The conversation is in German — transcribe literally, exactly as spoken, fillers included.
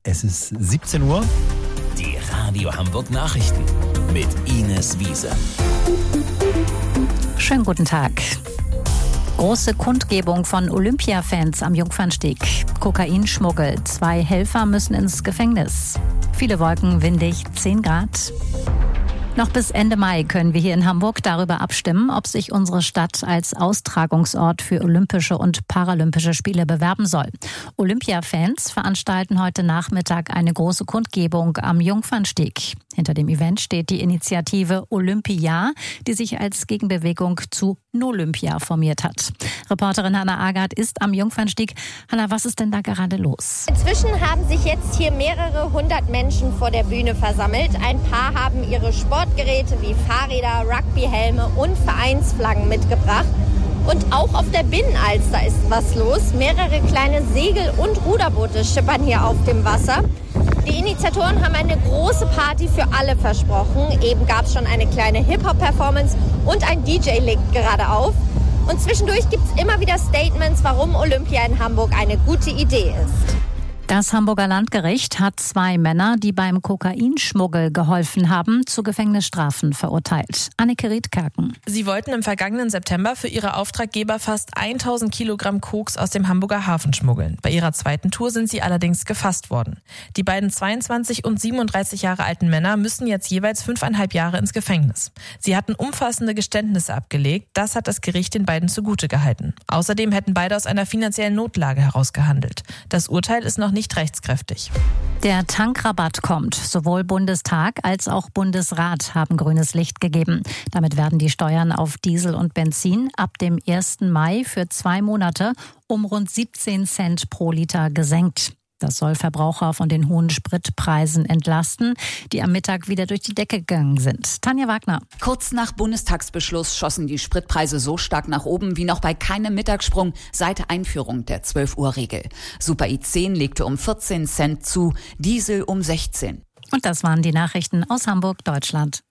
Es ist siebzehn Uhr. Die Radio Hamburg Nachrichten mit Ines Wiese. Schönen guten Tag. Große Kundgebung von Olympia-Fans am Jungfernsteg. Kokainschmuggel. Zwei Helfer müssen ins Gefängnis. Viele Wolken, windig, zehn Grad. Noch bis Ende Mai können wir hier in Hamburg darüber abstimmen, ob sich unsere Stadt als Austragungsort für Olympische und Paralympische Spiele bewerben soll. Olympia-Fans veranstalten heute Nachmittag eine große Kundgebung am Jungfernsteg. Hinter dem Event steht die Initiative Olympia, die sich als Gegenbewegung zu Nolympia formiert hat. Reporterin Hanna Agard ist am Jungfernsteg. Hanna, was ist denn da gerade los? Inzwischen haben sich jetzt hier mehrere hundert Menschen vor der Bühne versammelt. Ein paar haben ihre Sportgeräte wie Fahrräder, Rugbyhelme und Vereinsflaggen mitgebracht. Und auch auf der Binnenalster ist was los. Mehrere kleine Segel- und Ruderboote schippern hier auf dem Wasser. Die Initiatoren haben eine große Party für alle versprochen. Eben gab es schon eine kleine Hip-Hop-Performance und ein D J legt gerade auf. Und zwischendurch gibt es immer wieder Statements, warum Olympia in Hamburg eine gute Idee ist. Das Hamburger Landgericht hat zwei Männer, die beim Kokainschmuggel geholfen haben, zu Gefängnisstrafen verurteilt. Anneke Riedkerken. Sie wollten im vergangenen September für ihre Auftraggeber fast tausend Kilogramm Koks aus dem Hamburger Hafen schmuggeln. Bei ihrer zweiten Tour sind sie allerdings gefasst worden. Die beiden zweiundzwanzig und siebenunddreißig Jahre alten Männer müssen jetzt jeweils fünfeinhalb Jahre ins Gefängnis. Sie hatten umfassende Geständnisse abgelegt. Das hat das Gericht den beiden zugute gehalten. Außerdem hätten beide aus einer finanziellen Notlage heraus gehandelt. Das Urteil ist noch nicht rechtskräftig. Der Tankrabatt kommt. Sowohl Bundestag als auch Bundesrat haben grünes Licht gegeben. Damit werden die Steuern auf Diesel und Benzin ab dem ersten Mai für zwei Monate um rund siebzehn Cent pro Liter gesenkt. Das soll Verbraucher von den hohen Spritpreisen entlasten, die am Mittag wieder durch die Decke gegangen sind. Tanja Wagner. Kurz nach Bundestagsbeschluss schossen die Spritpreise so stark nach oben wie noch bei keinem Mittagssprung seit Einführung der zwölf-Uhr-Regel. Super I zehn legte um vierzehn Cent zu, Diesel um sechzehn. Und das waren die Nachrichten aus Hamburg, Deutschland.